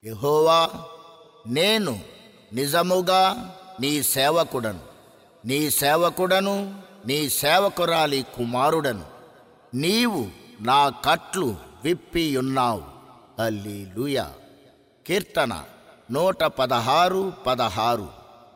యెహోవా, నేను నిజముగా నీ సేవకుడను, నీ సేవకుడను, నీ సేవకురాలి కుమారుడను. నీవు నా కట్లు విప్పియున్నావు. హల్లెలూయా. కీర్తన 116:16.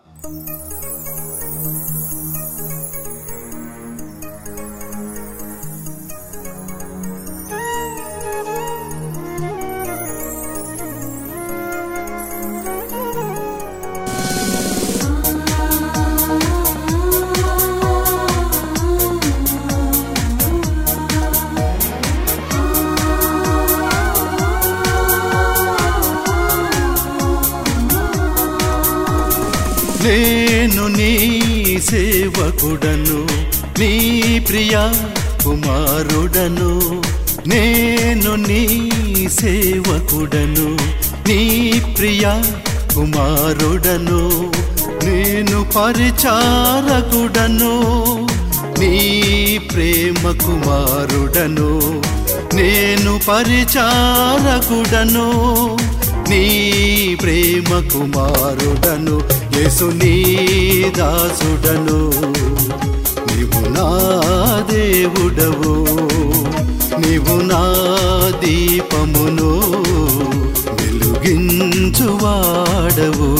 నేను నీ సేవకుడను, నీ ప్రియ కుమారుడను. నేను నీ సేవకుడను, నీ ప్రియ కుమారుడను. నేను పరిచారకుడను, నీ ప్రేమ కుమారుడను. నేను పరిచారకుడను, నీ ప్రేమ కుమారుడను. యేసు నీ దాసుడను, నీవు నా దేవుడవు. నీవు నా దీపమును వెలుగించువాడవు.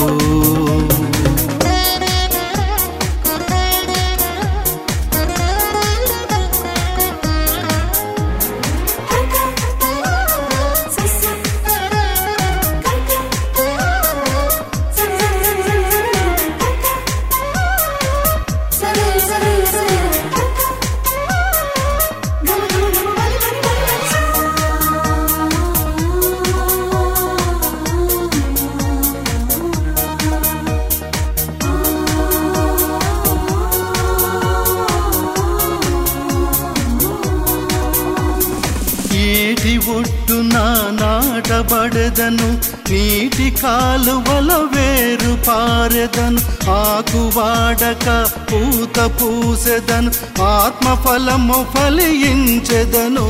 ఏటి ఒడ్డున నాటబడెదను, నీటి కాలువల వేరు పారెదను. ఆకు వాడక పూత పూసెదను, ఆత్మఫలము ఫలించెదను.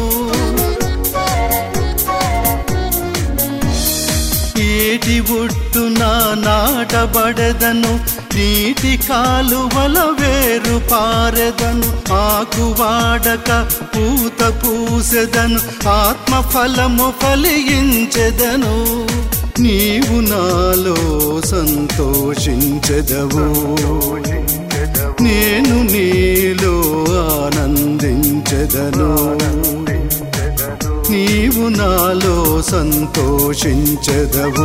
ఏటి ఒడ్డున నాటబడెదను, నీటి కాలువల వేరు పారెదను. ఆకు వాడక పూత పూసెదను, ఆత్మఫలము ఫలించెదను. నీవు నాలో సంతోషించెదవు, నేను నీలో ఆనందించెదను. నీవు నాలో సంతోషించెదవు,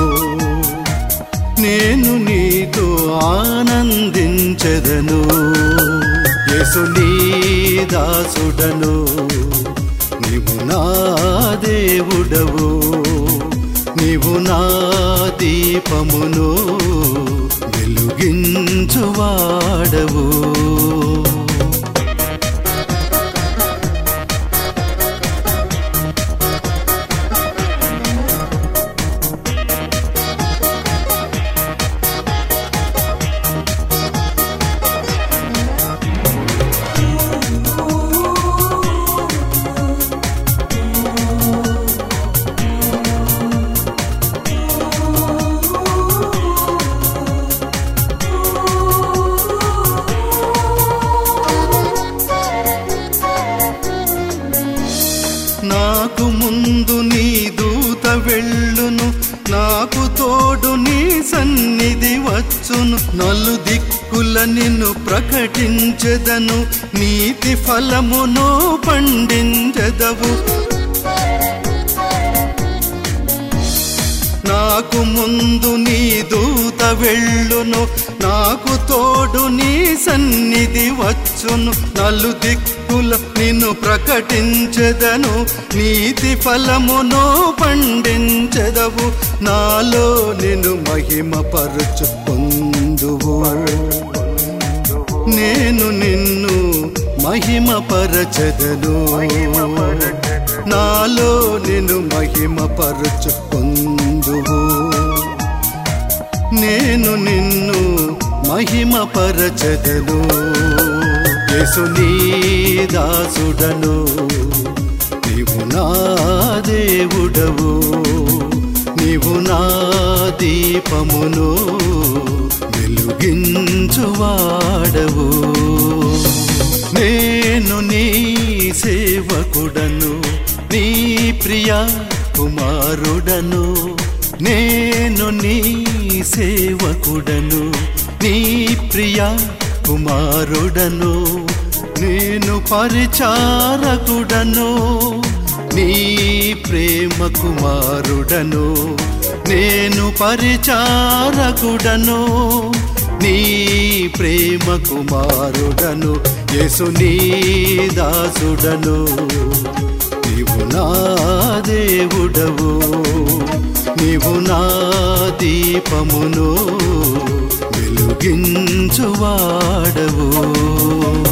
నేను నీతో ఆనందించెదను. యేసు నీ దాసుడను, నీవు నా దేవుడవు. నీవు నా దీపమును వెలుగించువాడవు. నాకు ముందు నీ దూత వెళ్ళును, నాకు తోడు నీ సన్నిధి వచ్చును. నలు దిక్కుల నిన్ను ప్రకటించెదను, నీతి ఫలమును పండించెదవు. నాకు ముందు నీ దూత వెళ్ళును, నాకు తోడు నీ సన్నిధి వచ్చును. నలు దిక్కుల నిన్ను ప్రకటించెదను, నీతి ఫలమును పండించెదవు. నాలో నిన్ను మహిమపరచు పొందువు, నేను నిన్ను మహిమపరచెదను. నాలో నిన్ను మహిమపరచు పొందువు, నేను నిన్ను మహిమపరచెదను. యేసు నీ దాసుడను, నీవు నా దేవుడవు. నీవు నా దీపమును వెలుగించువాడవు. నేను నీ సేవకుడను, నీ ప్రియ కుమారుడను. నేను నీ సేవకుడను, నీ ప్రియ కుమారుడను. నేను పరిచారకుడను, నీ ప్రేమ కుమారుడను. నేను పరిచారకుడను, నీ ప్రేమ కుమారుడను. యేసు నీ దాసుడను, నీవు నా దేవుడవు. నీవు నా దీపమును వెలుగించువాడవు.